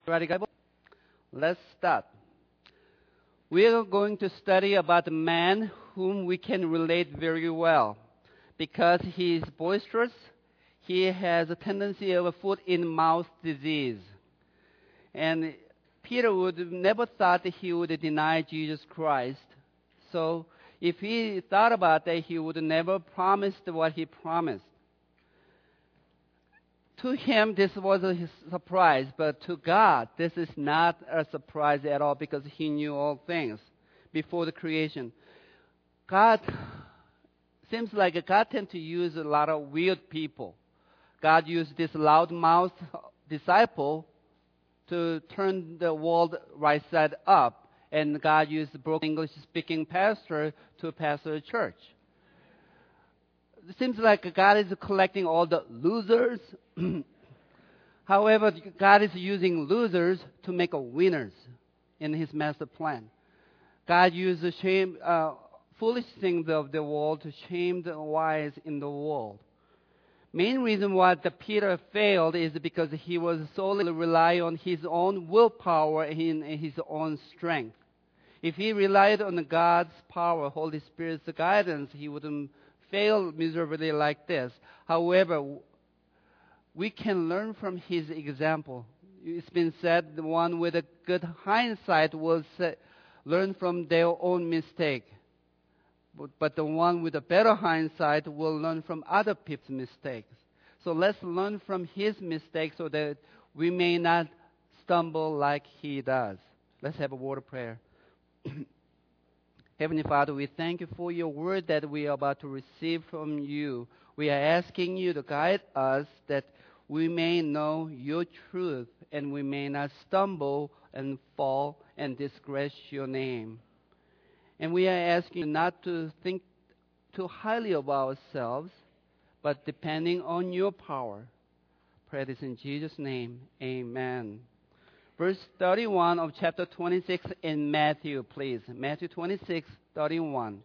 Ready, guys? Let's start. We are going to study about a man whom we can relate very well because he is boisterous. He has a tendency of a foot-in-mouth disease. And Peter would never thought that he would deny Jesus Christ. So if he thought about that, he would never promise what he promised. To him, this was a surprise, but to God, this is not a surprise at all because he knew all things before the creation. Seems like God tends to use a lot of weird people. God used this loudmouth disciple to turn the world right side up, and God used a broken English-speaking pastor to pastor a church. It seems like God is collecting all the losers. However, God is using losers to make winners in His master plan. God used the foolish things of the world to shame the wise in the world. Main reason why Peter failed is because he was solely relying on his own willpower and his own strength. If he relied on God's power, Holy Spirit's guidance, he wouldn't fail miserably like this. However, we can learn from his example. It's been said the one with a good hindsight will learn from their own mistake. But the one with a better hindsight will learn from other people's mistakes. So let's learn from his mistakes so that we may not stumble like he does. Let's have a word of prayer. Heavenly Father, we thank you for your word that we are about to receive from you. We are asking you to guide us that we may know your truth and we may not stumble and fall and disgrace your name. And we are asking you not to think too highly of ourselves, but depending on your power. Pray this in Jesus' name. Amen. Verse 31 of chapter 26 in Matthew, please. Matthew 26, 31.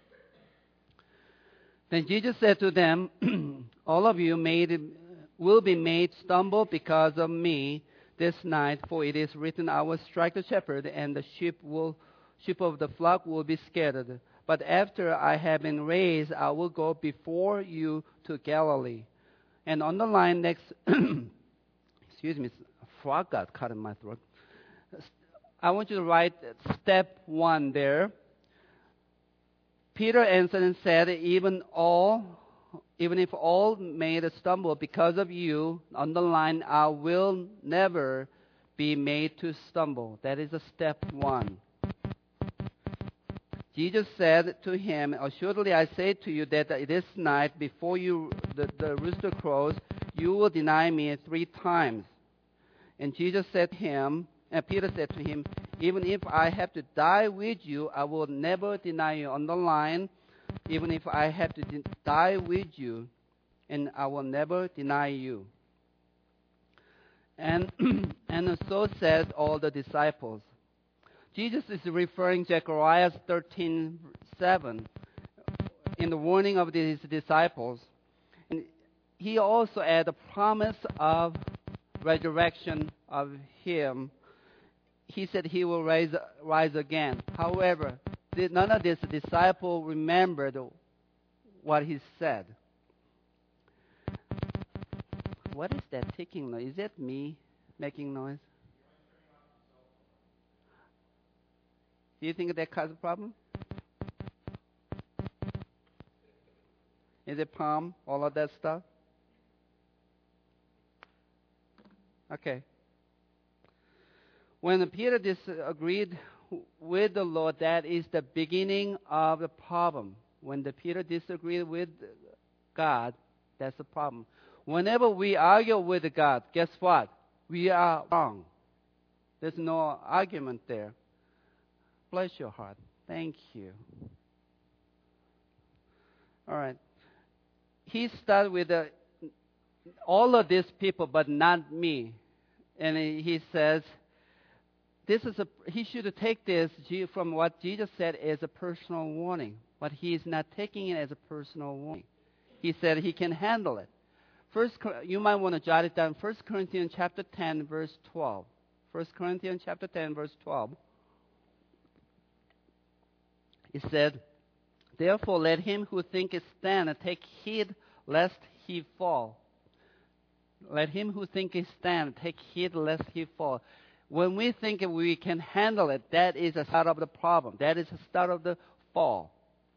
Then Jesus said to them, all of you will be made stumble because of me this night, for it is written, I will strike the shepherd, and the sheep of the flock will be scattered. But after I have been raised, I will go before you to Galilee. And on the line next, excuse me, a frog got caught in my throat. I want you to write step 1 there. Peter answered and said, even if all made a stumble because of you, underline, I will never be made to stumble. That is a step 1. Jesus said to him, assuredly I say to you that this night before the rooster crows, you will deny me 3 times. And Peter said to him, even if I have to die with you, I will never deny you. Underline, even if I have to die with you, and I will never deny you. And so said all the disciples. Jesus is referring to Zechariah 13:7 in the warning of his disciples. And he also had a promise of resurrection of him. He said he will rise again. However, none of these disciples remembered what he said. What is that ticking noise? Is that me making noise? Do you think that causes a problem? Is it palm? All of that stuff? Okay. When Peter disagreed with the Lord, that is the beginning of the problem. When Peter disagreed with God, that's the problem. Whenever we argue with God, guess what? We are wrong. There's no argument there. Bless your heart. Thank you. All right. He started with all of these people, but not me. And he says, he should take this from what Jesus said as a personal warning, but he is not taking it as a personal warning. He said he can handle it. You might want to jot it down. 1 Corinthians chapter 10, verse 12. 1 Corinthians chapter 10, verse 12. It said, "Therefore let him who thinketh stand take heed lest he fall." Let him who thinketh stand take heed lest he fall. When we think we can handle it, that is the start of the problem. That is the start of the fall.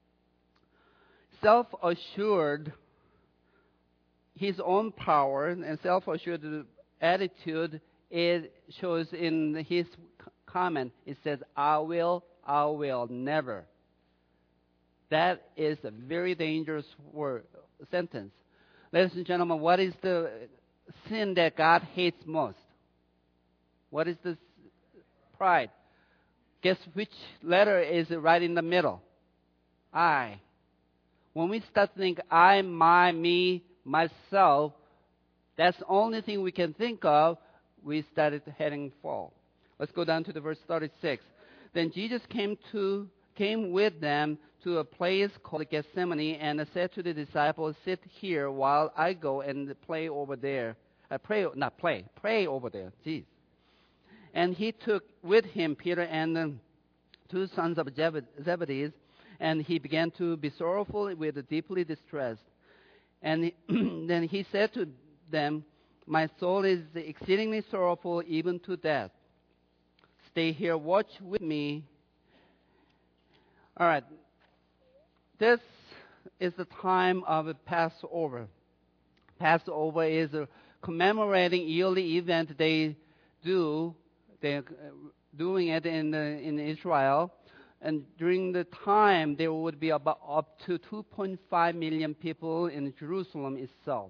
Self-assured, his own power and self-assured attitude, it shows in his comment. It says, I will, never. That is a very dangerous sentence. Ladies and gentlemen, what is the sin that God hates most? What is this? Pride. Guess which letter is right in the middle? I. When we start to think I, my, me, myself, that's the only thing we can think of, we started heading fall. Let's go down to the verse 36. Then Jesus came with them to a place called Gethsemane and said to the disciples, "Sit here while I go and pray over there." Pray over there. Jeez. And he took with him Peter and the two sons of Zebedee, and he began to be sorrowful with deeply distressed. And then he said to them, "My soul is exceedingly sorrowful, even to death. Stay here, watch with me." All right. This is the time of Passover. Passover is a commemorating yearly event they do. They're doing it in Israel. And during the time, there would be about up to 2.5 million people in Jerusalem itself.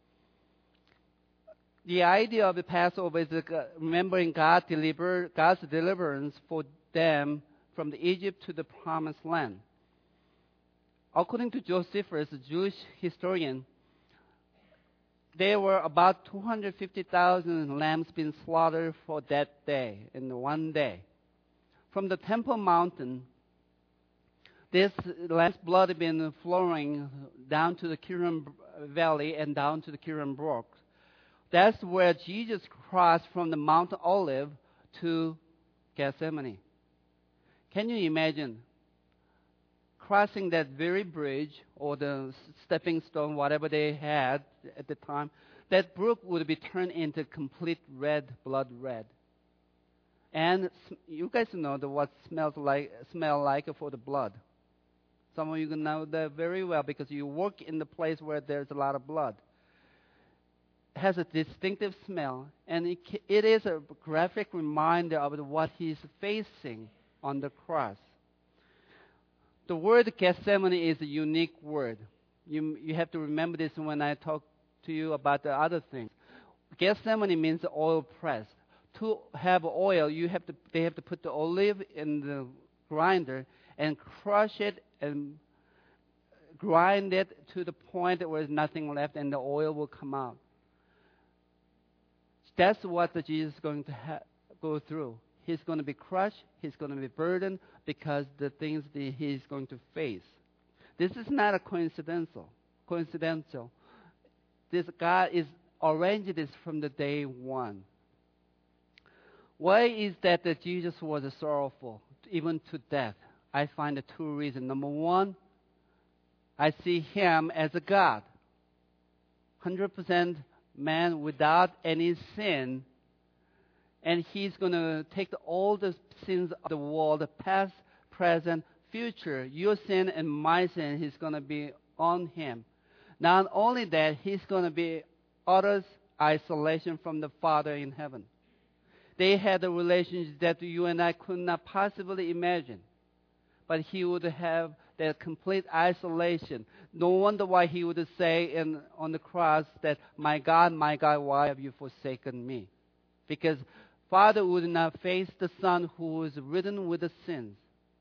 The idea of the Passover is remembering God's deliverance for them from the Egypt to the Promised Land. According to Josephus, a Jewish historian, there were about 250,000 lambs being slaughtered for that day, in one day. From the Temple Mountain, this lamb's blood had been flowing down to the Kidron Valley and down to the Kidron Brook. That's where Jesus crossed from the Mount Olive to Gethsemane. Can you imagine crossing that very bridge or the stepping stone, whatever they had at the time? That brook would be turned into complete blood red. And you guys know what smell like for the blood. Some of you know that very well because you work in the place where there's a lot of blood. It has a distinctive smell, and it is a graphic reminder of what he's facing on the cross. The word Gethsemane is a unique word. You have to remember this when I talk to you about the other things. Gethsemane means oil press. To have oil, they have to put the olive in the grinder and crush it and grind it to the point where there's nothing left and the oil will come out. That's what Jesus is going to go through. He's going to be crushed. He's going to be burdened because the things that he's going to face. This is not a coincidental. This God is arranged this from the day one. Why is that Jesus was sorrowful, even to death? I find the two reasons. Number one, I see him as a God. 100% man without any sin. And he's going to take all the sins of the world, past, present, future. Your sin and my sin, he's going to be on him. Not only that, he's going to be utter isolation from the Father in heaven. They had a relationship that you and I could not possibly imagine. But he would have that complete isolation. No wonder why he would say on the cross that, my God, why have you forsaken me?" Because Father would not face the Son who was ridden with the sins.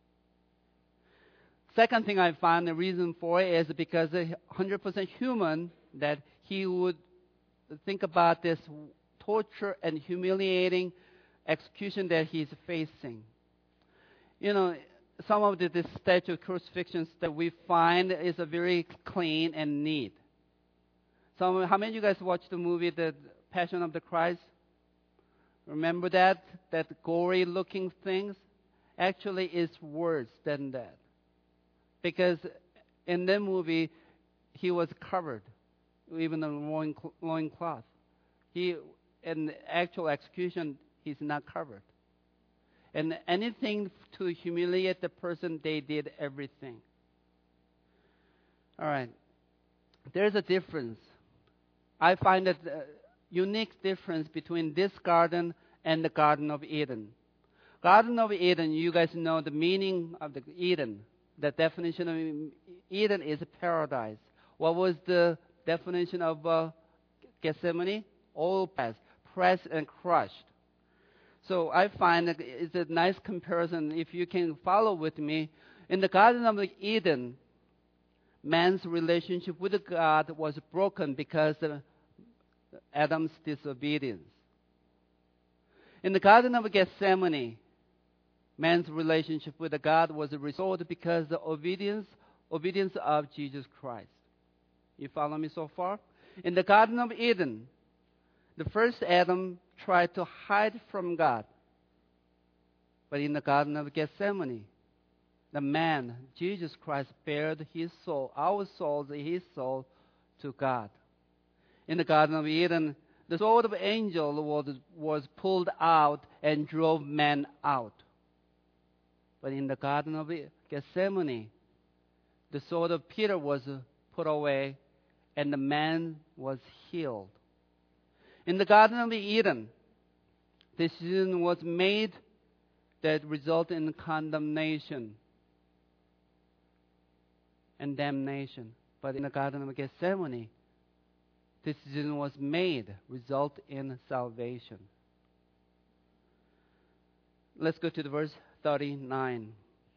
Second thing I find the reason for it is because 100% human, that he would think about this torture and humiliating execution that he's facing. You know, some of the statue crucifixions that we find is a very clean and neat. How many of you guys watched the movie The Passion of the Christ? Remember that gory-looking things? Actually, it's worse than that. Because in that movie, he was covered, even a loincloth. In the actual execution, he's not covered. And anything to humiliate the person, they did everything. All right. There's a difference. I find a unique difference between this garden and the Garden of Eden. Garden of Eden, you guys know the meaning of the Eden. The definition of Eden is paradise. What was the definition of Gethsemane? All pressed and crushed. So I find that it's a nice comparison. If you can follow with me, in the Garden of Eden, man's relationship with God was broken because of Adam's disobedience. In the Garden of Gethsemane, man's relationship with God was restored because of the obedience of Jesus Christ. You follow me so far? In the Garden of Eden, the first Adam tried to hide from God. But in the Garden of Gethsemane, the man, Jesus Christ, bared his soul, his soul, to God. In the Garden of Eden, the sword of angel was pulled out and drove man out. But in the Garden of Gethsemane, the sword of Peter was put away and the man was healed. In the Garden of Eden, decision was made that resulted in condemnation and damnation. But in the Garden of Gethsemane, decision was made, result in salvation. Let's go to the verse 39.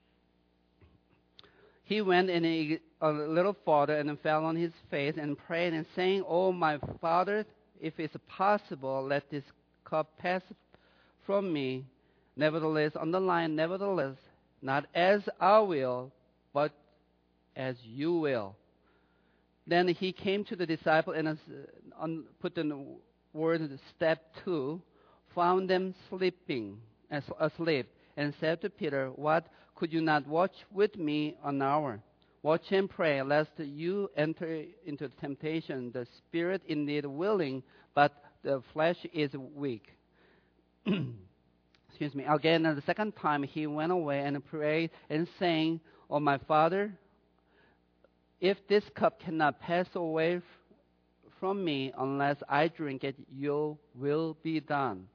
He went in a little farther and fell on his face and prayed and saying, "Oh, my Father, if it's possible, let this cup pass from me. Nevertheless, underline, nevertheless, not as I will, but as you will." Then he came to the disciple and put the word step 2, found them asleep, and said to Peter, "What, could you not watch with me an hour? Watch and pray, lest you enter into temptation. The spirit indeed willing, but the flesh is weak." Excuse me. Again, the second time he went away and prayed and saying, "Oh, my Father, if this cup cannot pass away from me unless I drink it, your will be done."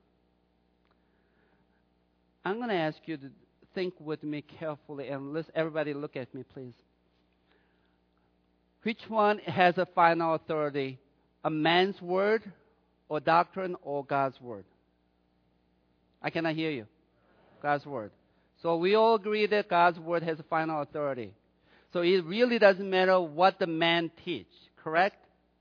I'm going to ask you to think with me carefully, and let's everybody look at me, please. Which one has a final authority? A man's word, or doctrine, or God's word? I cannot hear you. God's word. So we all agree that God's word has a final authority. So it really doesn't matter what the man teach, correct?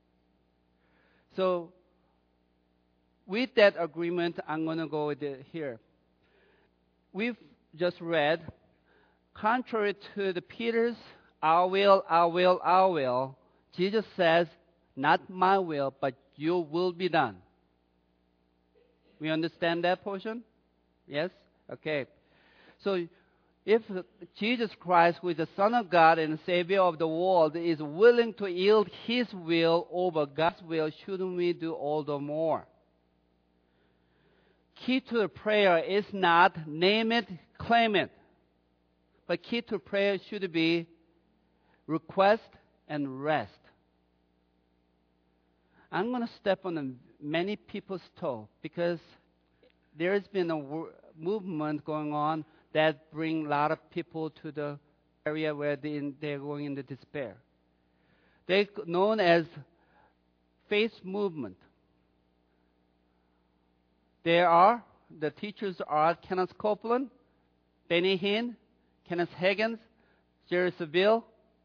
So with that agreement, I'm going to go with it here. We've just read, contrary to the Peter's, "I will, I will, I will," Jesus says, "Not my will, but your will be done." We understand that portion? Yes? Okay. So if Jesus Christ, who is the Son of God and Savior of the world, is willing to yield His will over God's will, shouldn't we do all the more? Key to the prayer is not name it, claim it. But key to prayer should be request and rest. I'm going to step on many people's toe because there's been a movement going on that bring a lot of people to the area where they're going into despair. They're known as faith movement. The teachers are Kenneth Copeland, Benny Hinn, Kenneth Hagin, Jerry Savelle,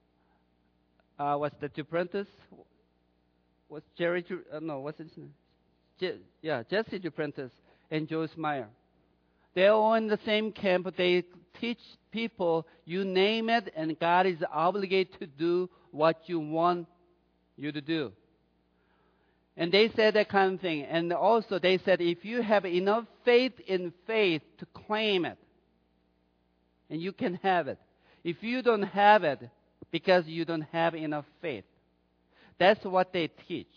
Duplantis? Jesse Duplantis and Joyce Meyer. They're all in the same camp, but they teach people, you name it, and God is obligated to do what you want you to do. And they said that kind of thing. And also they said, if you have enough faith in faith to claim it, and you can have it. If you don't have it, because you don't have enough faith. That's what they teach.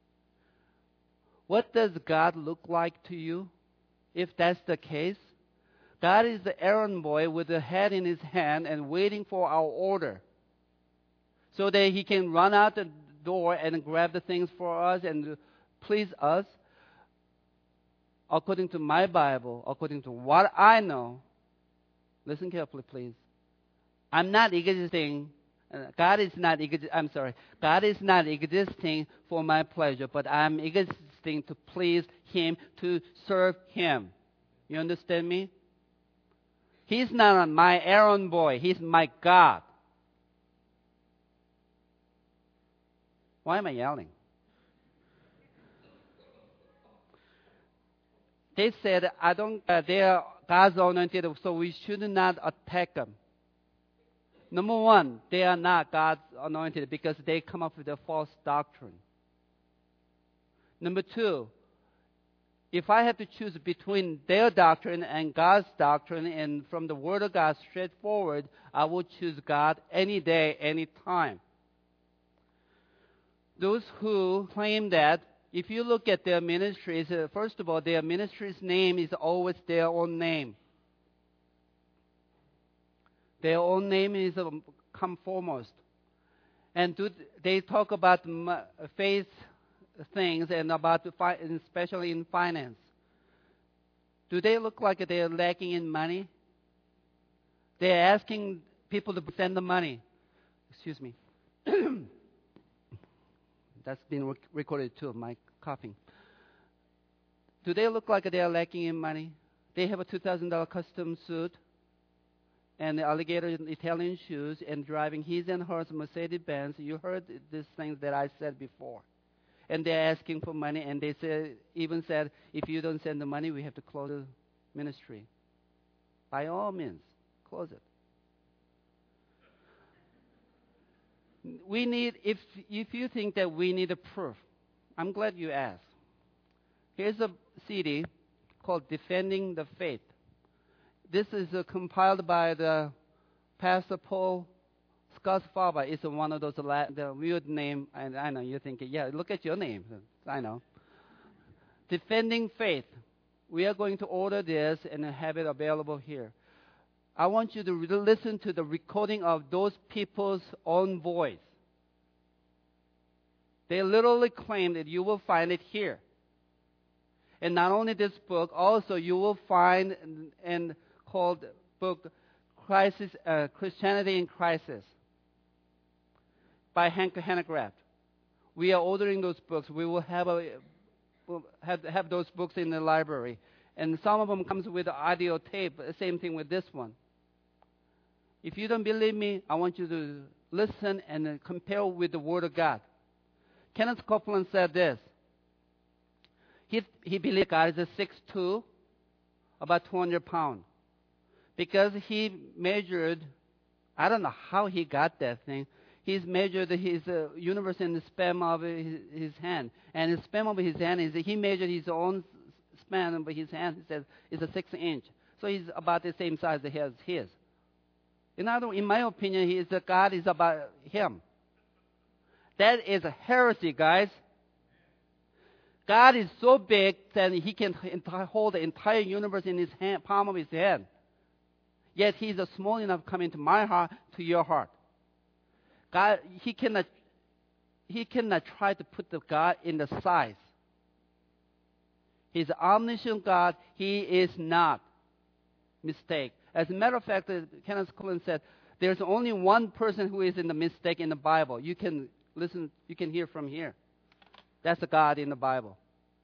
What does God look like to you? If that's the case, God is the errand boy with the head in his hand and waiting for our order, so that he can run out the door and grab the things for us and please us. According to my Bible, according to what I know, listen carefully, please. I'm not existing. God is not existing for my pleasure, but I'm existing to please Him, to serve Him. You understand me? He's not my errand boy. He's my God. Why am I yelling? They said, they are God's anointed, so we should not attack them. Number one, they are not God's anointed because they come up with a false doctrine. Number two, if I have to choose between their doctrine and God's doctrine, and from the Word of God straightforward, I will choose God any day, any time. Those who claim that, if you look at their ministries, first of all, their ministry's name is always their own name. Their own name is come foremost. And they talk about faith things and about, especially in finance. Do they look like they're lacking in money? They're asking people to send the money. Excuse me. That's been recorded too, my coughing. Do they look like they are lacking in money? They have a $2,000 custom suit and the alligator Italian shoes and driving his and hers Mercedes-Benz. You heard these things that I said before. And they're asking for money, and they even said, if you don't send the money, we have to close the ministry. By all means, close it. We need, if you think that we need a proof, I'm glad you asked. Here's a CD called Defending the Faith. This is compiled by the Pastor Paul Scots-Faber. It's one of those the weird name, and I know you're thinking, yeah, look at your name. I know. Defending Faith. We are going to order this and have it available here. I want you to listen to the recording of those people's own voice. They literally claim that you will find it here. And not only this book, also you will find and called book Christianity in Crisis by Hank Hanegraaff. We are ordering those books. We will have those books in the library. And some of them comes with audio tape. Same thing with this one. If you don't believe me, I want you to listen and compare with the Word of God. Kenneth Copeland said this. He believed God is 6'2", about 200 pounds. Because he measured, I don't know how he got that thing. He's measured his universe in the span of his hand. And the span of his hand he measured his own span of his hand. He says it's a 6-inch. So he's about the same size as his. In my opinion, God is about him. That is a heresy, guys. God is so big that He can hold the entire universe in His hand, palm of His hand. Yet He's small enough to come into my heart, to your heart. God, He cannot try to put the God in the size. He's omniscient God. He is not mistake. As a matter of fact, Kenneth Copeland said, there's only one person who is in the mistake in the Bible. You can listen, you can hear from here. That's the God in the Bible.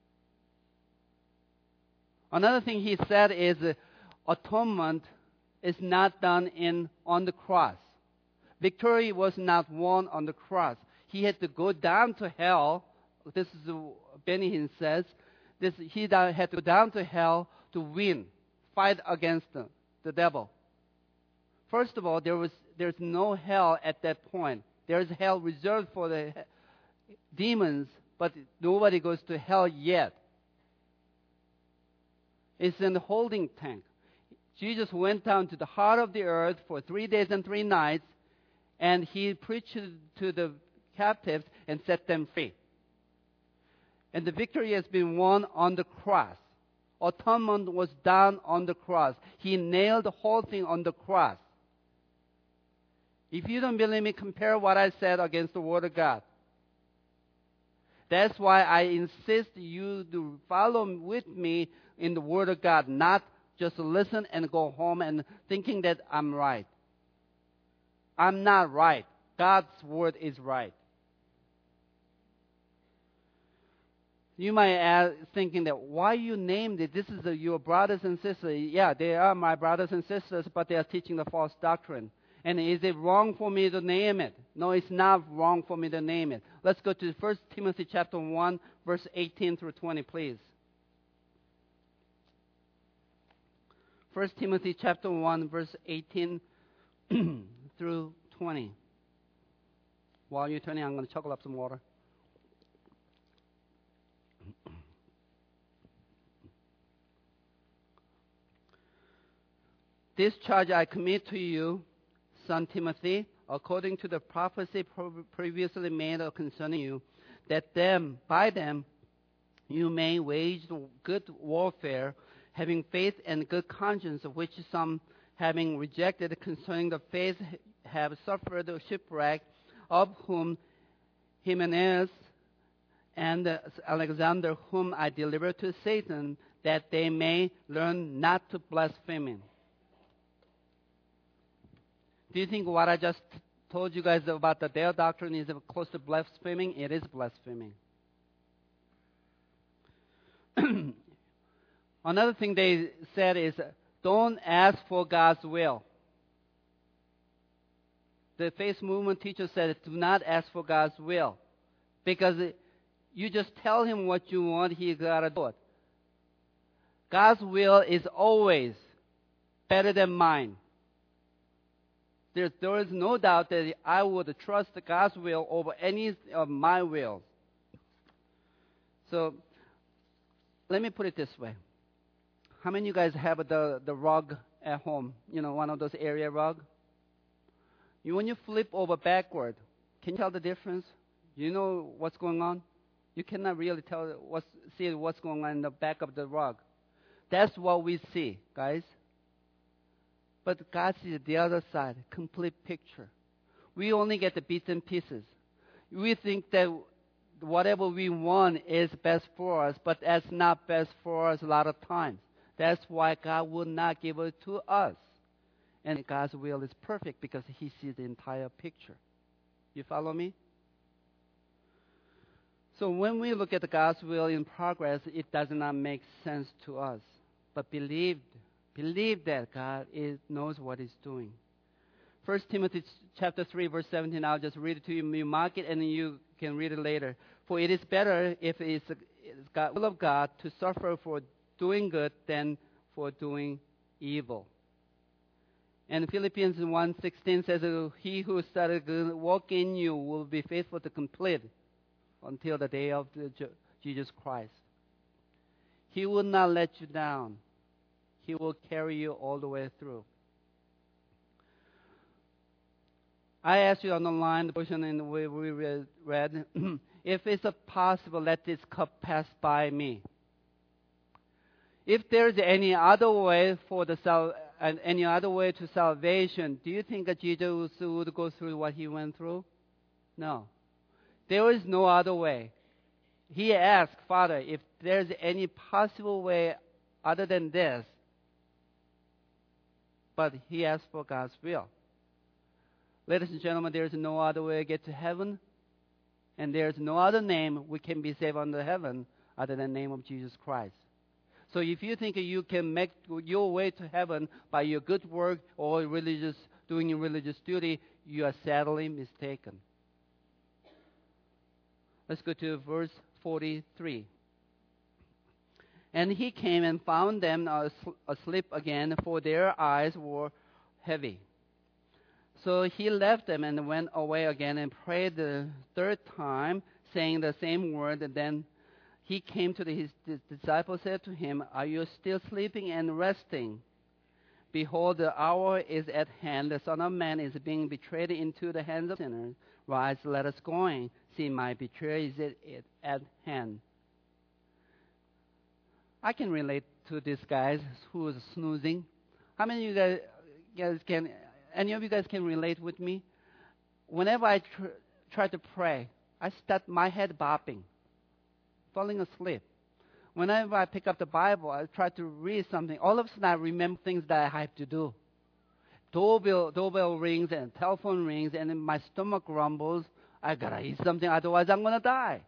Another thing he said is atonement is not done on the cross. Victory was not won on the cross. He had to go down to hell. This is Benny Hinn says. He had to go down to hell to win, fight against the devil. First of all, there's no hell at that point. There's hell reserved for the demons but nobody goes to hell yet. It's in the holding tank. Jesus went down to the heart of the earth for 3 days and 3 nights, and he preached to the captives and set them free. And the victory has been won on the cross. Atonement was done on the cross. He nailed the whole thing on the cross. If you don't believe me, compare what I said against the Word of God. That's why I insist you to follow with me in the Word of God, not just listen and go home and thinking that I'm right. I'm not right. God's Word is right. You might ask, thinking that why you named it, this is your brothers and sisters. Yeah, they are my brothers and sisters, but they are teaching the false doctrine. And is it wrong for me to name it? No, it's not wrong for me to name it. Let's go to 1 Timothy chapter 1, verse 18 through 20, please. 1 Timothy chapter 1, verse 18 through 20. While you're turning, I'm going to chuckle up some water. This charge I commit to you, son Timothy, according to the prophecy previously made concerning you, that by them you may wage good warfare, having faith and good conscience, of which some, having rejected concerning the faith, have suffered shipwreck, of whom Hymenaeus and Alexander, whom I delivered to Satan, that they may learn not to blaspheme. Do you think what I just told you guys about the Dale doctrine is close to blaspheming? It is blaspheming. Another thing they said is, don't ask for God's will. The faith movement teacher said, do not ask for God's will. Because you just tell him what you want, he got to do it. God's will is always better than mine. There is no doubt that I would trust God's will over any of my wills. So, let me put it this way. How many of you guys have the rug at home? You know, one of those area rug? When you flip over backward, can you tell the difference? You know what's going on? You cannot really see what's going on in the back of the rug. That's what we see, guys. But God sees the other side, complete picture. We only get the bits and pieces. We think that whatever we want is best for us, but that's not best for us a lot of times. That's why God will not give it to us. And God's will is perfect because He sees the entire picture. You follow me? So when we look at God's will in progress, it does not make sense to us. But believe that God knows what He's doing. 1 Timothy chapter 3, verse 17, I'll just read it to you. You mark it and you can read it later. For it is better if it is the will of God to suffer for doing good than for doing evil. And Philippians 1:16 says, He who started good work in you will be faithful to complete until the day of Jesus Christ. He will not let you down. He will carry you all the way through. I asked you on the line, the portion in the way we read, if it's possible, let this cup pass by me. If there's any other way any other way to salvation, do you think that Jesus would go through what He went through? No. There is no other way. He asked, Father, if there's any possible way other than this, but He asked for God's will. Ladies and gentlemen, there is no other way to get to heaven, and there is no other name we can be saved under heaven other than the name of Jesus Christ. So if you think you can make your way to heaven by your good work or doing your religious duty, you are sadly mistaken. Let's go to verse 43. And He came and found them asleep again, for their eyes were heavy. So He left them and went away again and prayed the third time, saying the same word. And then he came to his disciples, said to him, "Are you still sleeping and resting? Behold, the hour is at hand. The Son of Man is being betrayed into the hands of sinners. Rise, let us go. See, my betrayer is at hand." I can relate to this guy who is snoozing. How many of you guys can? Any of you guys can relate with me? Whenever I try to pray, I start my head bopping, falling asleep. Whenever I pick up the Bible, I try to read something. All of a sudden, I remember things that I have to do. Doorbell rings and telephone rings, and then my stomach rumbles. I gotta eat something, otherwise I'm gonna die.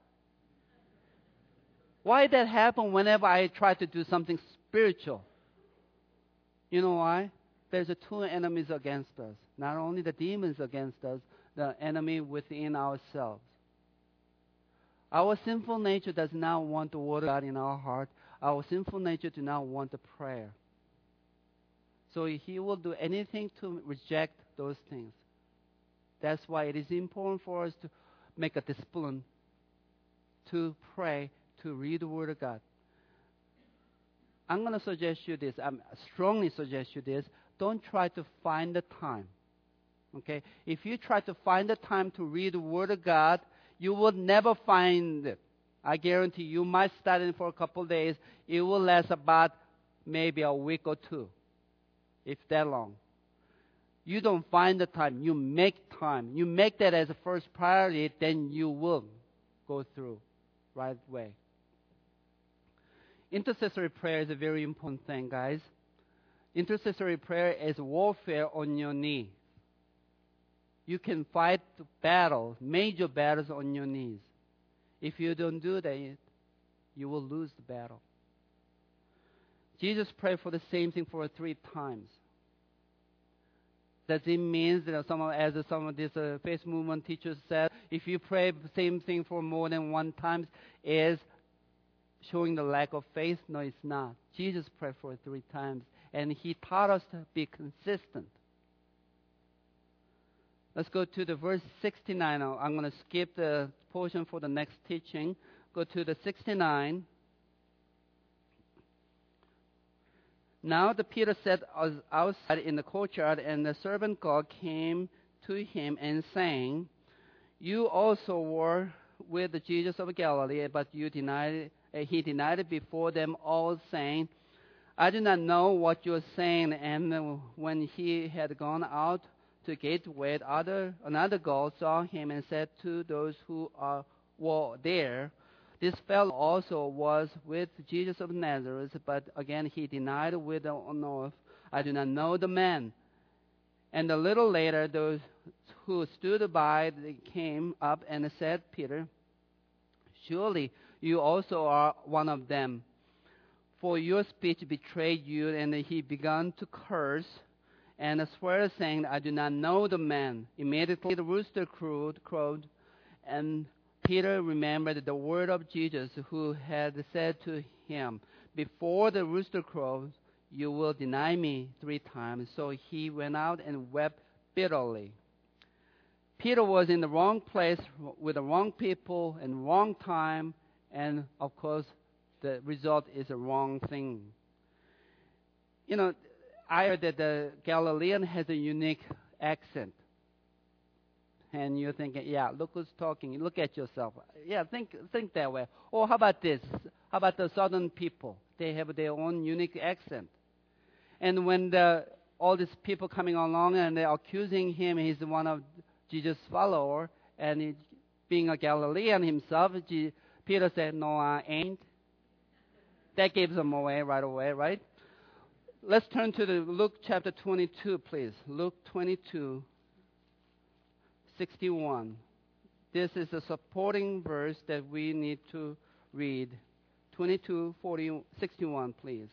Why that happen whenever I try to do something spiritual? You know why? There's two enemies against us. Not only the demons against us, the enemy within ourselves. Our sinful nature does not want the word of God in our heart. Our sinful nature does not want the prayer. So he will do anything to reject those things. That's why it is important for us to make a discipline to pray, to read the Word of God. I'm going to suggest you this. I strongly suggest you this. Don't try to find the time. Okay? If you try to find the time to read the Word of God, you will never find it. I guarantee you might start it for a couple of days. It will last about maybe a week or two, if that long. You don't find the time. You make time. You make that as a first priority, then you will go through right way. Intercessory prayer is a very important thing, guys. Intercessory prayer is warfare on your knee. You can fight battles, major battles on your knees. If you don't do that, you will lose the battle. Jesus prayed for the same thing for 3 times. Does it mean that as some of these faith movement teachers said, if you pray the same thing for more than 1 time, is showing the lack of faith? No, it's not. Jesus prayed for 3 times, and he taught us to be consistent. Let's go to the verse 69. I'm going to skip the portion for the next teaching. Go to the 69. Now the Peter sat outside in the courtyard, and the servant girl came to him and saying, "You also were with Jesus of Galilee," but he denied it before them all, saying, "I do not know what you are saying." And when he had gone out to the gateway, another girl saw him and said to those who were there, "This fellow also was with Jesus of Nazareth." But again he denied with an oath, "I do not know the man." And a little later those who stood by came up and said, "Peter, surely you also are one of them, for your speech betrayed you." And he began to curse and swear, saying, "I do not know the man." Immediately the rooster crowed, and Peter remembered the word of Jesus, who had said to him, "Before the rooster crows, you will deny me 3 times." So he went out and wept bitterly. Peter was in the wrong place with the wrong people and wrong time, and of course, the result is a wrong thing. You know, I heard that the Galilean has a unique accent. And you're thinking, yeah, look who's talking. Look at yourself. Yeah, think that way. Or how about this? How about the southern people? They have their own unique accent. And when all these people coming along and they're accusing him, he's one of Jesus' follower, and being a Galilean himself, Peter said, "No, I ain't." That gives them away right away, right? Let's turn to the Luke chapter 22, please. Luke 22. 61. This is a supporting verse that we need to read. 61, please.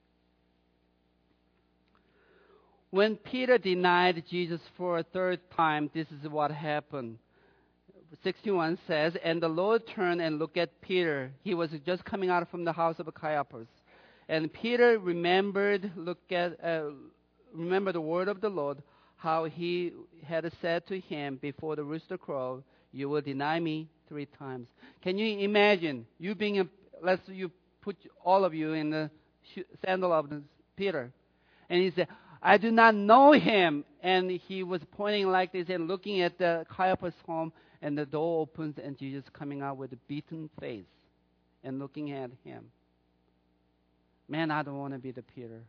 When Peter denied Jesus for a 3rd time, this is what happened. 61 says, "And the Lord turned and looked at Peter." He was just coming out from the house of Caiaphas. And Peter remembered the word of the Lord, how he had said to him, "Before the rooster crows, you will deny me 3 times. Can you imagine you being let's you put all of you in the sandal of Peter, and he said, "I do not know him." And he was pointing like this and looking at the Caiaphas home, and the door opens, and Jesus coming out with a beaten face and looking at him. Man, I don't want to be the Peter.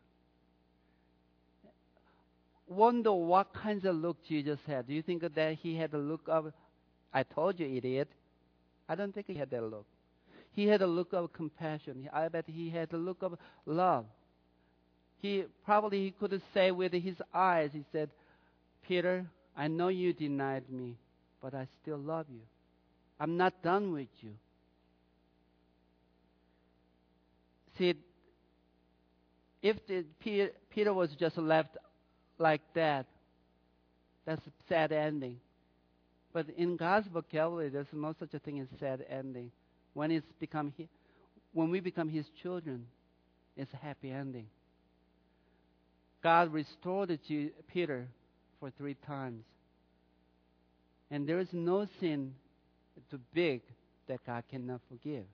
Wonder what kinds of look Jesus had. Do you think that he had the look of, "I told you, idiot"? I don't think he had that look. He had a look of compassion. I bet he had the look of love. He could say with his eyes, he said, "Peter, I know you denied me, but I still love you. I'm not done with you." See, if Peter was just left like that, that's a sad ending. But in God's vocabulary, there's no such a thing as sad ending. When we become His children, it's a happy ending. God restored Peter for 3 times. And there is no sin too big that God cannot forgive.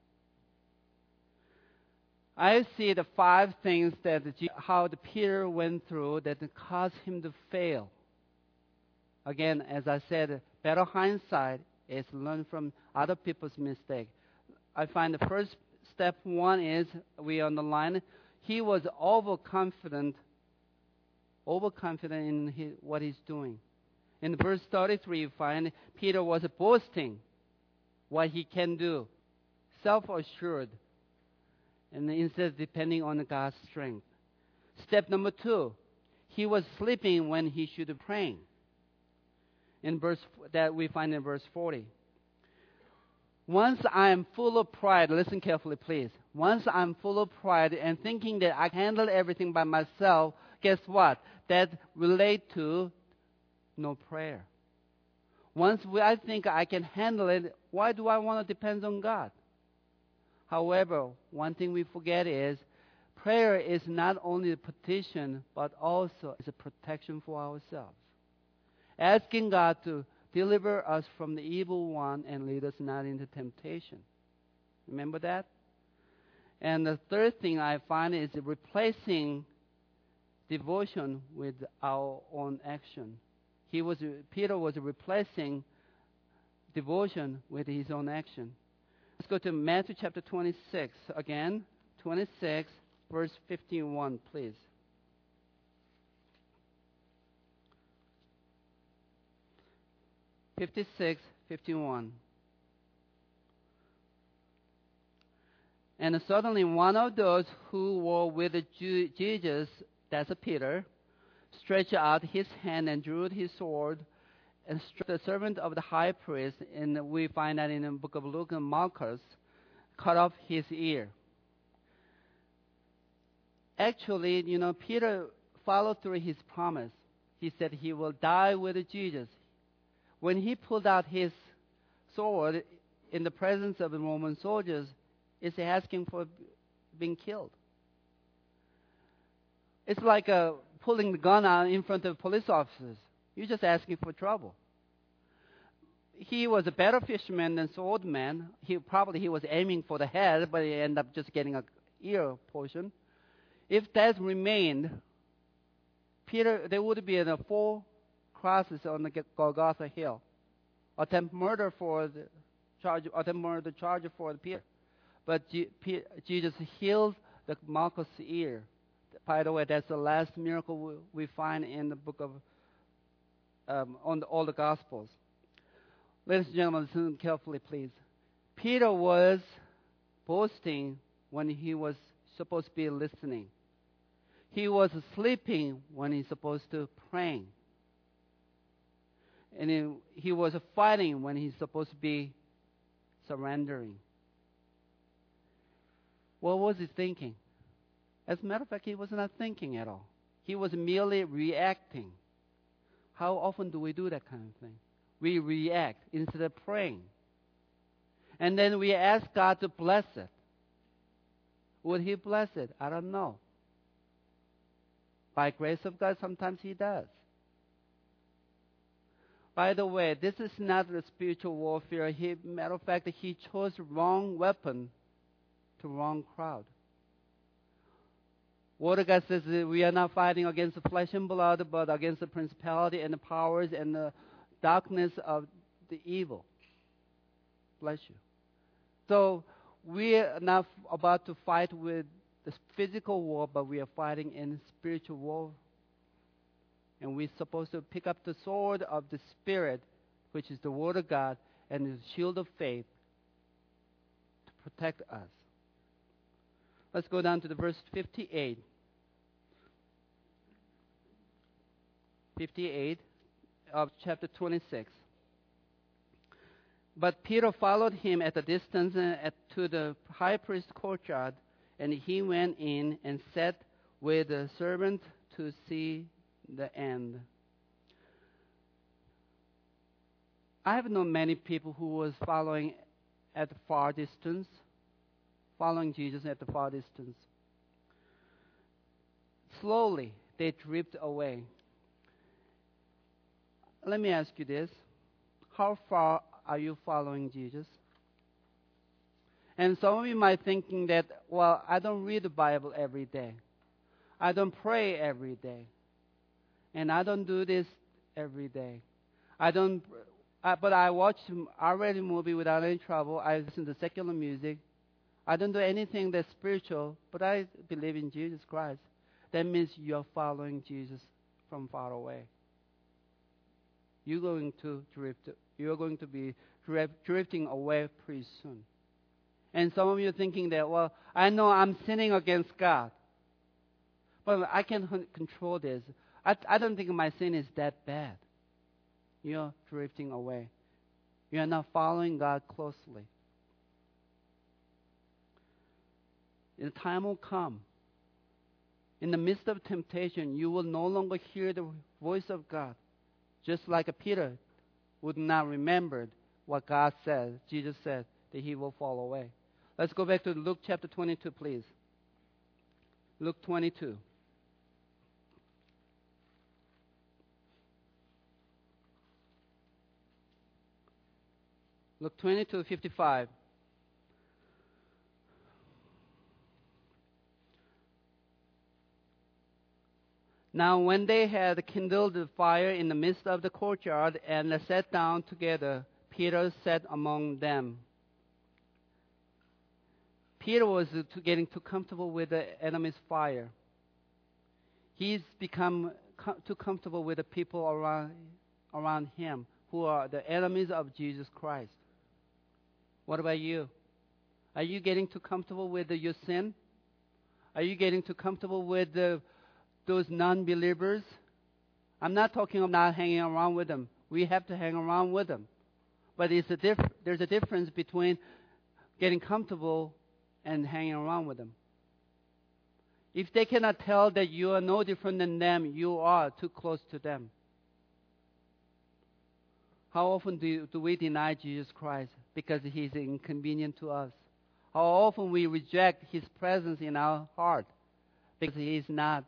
I see the 5 things that how the Peter went through that caused him to fail. Again, as I said, better hindsight is learn from other people's mistake. I find the first step 1 is, we underline, he was overconfident in what he's doing. In verse 33, you find Peter was boasting what he can do, self-assured, and instead of depending on God's strength. Step number 2, he was sleeping when he should be praying. That we find in verse 40. Once I am full of pride, listen carefully please. Once I'm full of pride and thinking that I can handle everything by myself, guess what? That relate to no prayer. Once I think I can handle it, why do I want to depend on God? However, one thing we forget is prayer is not only a petition, but also is a protection for ourselves. Asking God to deliver us from the evil one and lead us not into temptation. Remember that? And the third thing I find is replacing devotion with our own action. Peter was replacing devotion with his own action. Let's go to Matthew chapter 26 again. 26, verse 51, please. (56:51). And suddenly one of those who were with Jesus, that's Peter, stretched out his hand and drew his sword and struck the servant of the high priest, and we find that in the book of Luke and Marcus, cut off his ear. Actually, Peter followed through his promise. He said he will die with Jesus. When he pulled out his sword in the presence of the Roman soldiers, it's asking for being killed. It's like pulling the gun out in front of police officers. You're just asking for trouble. He was a better fisherman than swordman. He was aiming for the head, but he ended up just getting an ear portion. If that remained, Peter, there would be 4 crosses on the Golgotha hill. Attempted murder charge for Peter. But Jesus healed the Malchus' ear. By the way, that's the last miracle we find in the book of on all the Gospels. Ladies and gentlemen, listen carefully, please. Peter was boasting when he was supposed to be listening. He was sleeping when he's supposed to praying. And he was fighting when he's supposed to be surrendering. What was he thinking? As a matter of fact, he was not thinking at all. He was merely reacting. How often do we do that kind of thing? We react instead of praying. And then we ask God to bless it. Would He bless it? I don't know. By grace of God, sometimes He does. By the way, this is not a spiritual warfare. Matter of fact, he chose wrong weapon to wrong crowd. Word of God says that we are not fighting against the flesh and blood, but against the principality and the powers and the darkness of the evil. Bless you. So we are not about to fight with the physical war, but we are fighting in spiritual war. And we're supposed to pick up the sword of the Spirit, which is the Word of God, and the shield of faith to protect us. Let's go down to the verse 58. 58 of chapter 26. But Peter followed him at a distance to the high priest's courtyard, and he went in and sat with the servant to see the end. I have known many people who was following at far distance, following Jesus at the far distance. Slowly, they drift away. Let me ask you this. How far are you following Jesus? And some of you might thinking that, well, I don't read the Bible every day. I don't pray every day. And I don't do this every day. But I watch R-rated movie without any trouble. I listen to secular music. I don't do anything that's spiritual, but I believe in Jesus Christ. That means you're following Jesus from far away. You're going to drift. You're going to be drifting away pretty soon. And some of you are thinking that, well, I know I'm sinning against God, but I can control this. I don't think my sin is that bad. You're drifting away. You're not following God closely. The time will come. In the midst of temptation, you will no longer hear the voice of God. Just like Peter would not remember what God said, Jesus said, that he will fall away. Let's go back to Luke chapter 22, please. Luke 22. Luke 22:55. Now when they had kindled the fire in the midst of the courtyard and sat down together, Peter sat among them. Peter was getting too comfortable with the enemy's fire. He's become too comfortable with the people around him who are the enemies of Jesus Christ. What about you? Are you getting too comfortable with your sin? Are you getting too comfortable with those non-believers? I'm not talking about not hanging around with them. We have to hang around with them. But there's a difference between getting comfortable and hanging around with them. If they cannot tell that you are no different than them, you are too close to them. How often do we deny Jesus Christ because he's inconvenient to us? How often we reject his presence in our heart because he's not.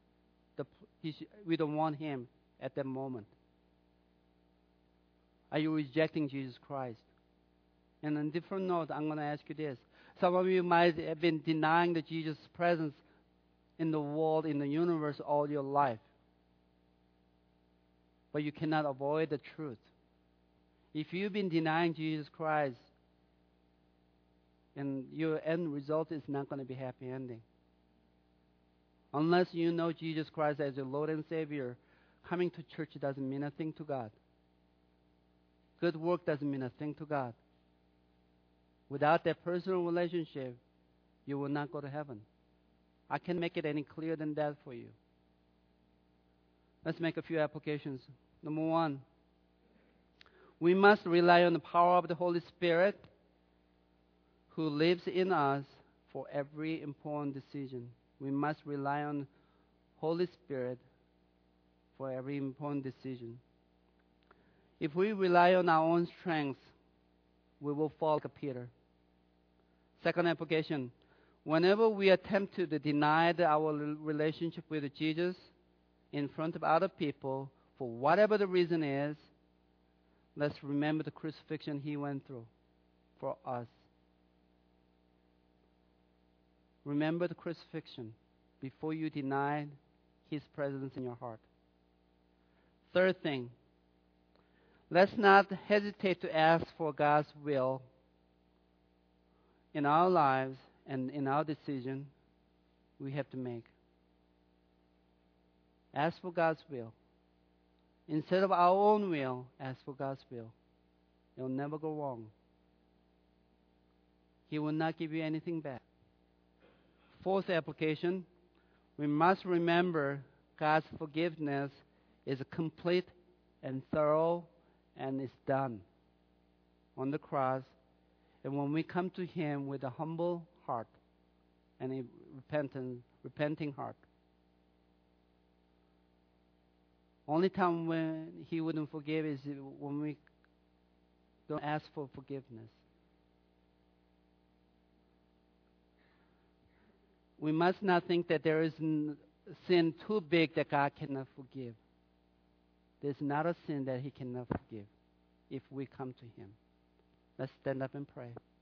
We don't want him at that moment. Are you rejecting Jesus Christ? And on a different note, I'm going to ask you this. Some of you might have been denying the Jesus' presence in the world, in the universe, all your life. But you cannot avoid the truth. If you've been denying Jesus Christ, and your end result is not going to be happy ending. Unless you know Jesus Christ as your Lord and Savior, coming to church doesn't mean a thing to God. Good work doesn't mean a thing to God. Without that personal relationship, you will not go to heaven. I can't make it any clearer than that for you. Let's make a few applications. Number one, we must rely on the power of the Holy Spirit who lives in us for every important decision. We must rely on Holy Spirit for every important decision. If we rely on our own strength, we will fall like Peter. Second application, whenever we attempt to deny our relationship with Jesus in front of other people, for whatever the reason is, Let's remember the crucifixion He went through for us. Remember the crucifixion before you deny His presence in your heart. Third thing, let's not hesitate to ask for God's will in our lives and in our decision we have to make. Ask for God's will. Instead of our own will, ask for God's will. You'll never go wrong. He will not give you anything bad. Fourth application, we must remember God's forgiveness is complete and thorough, and it's done on the cross. And when we come to Him with a humble heart and a repenting heart, only time when He wouldn't forgive is when we don't ask for forgiveness. We must not think that there is sin too big that God cannot forgive. There's not a sin that He cannot forgive if we come to Him. Let's stand up and pray.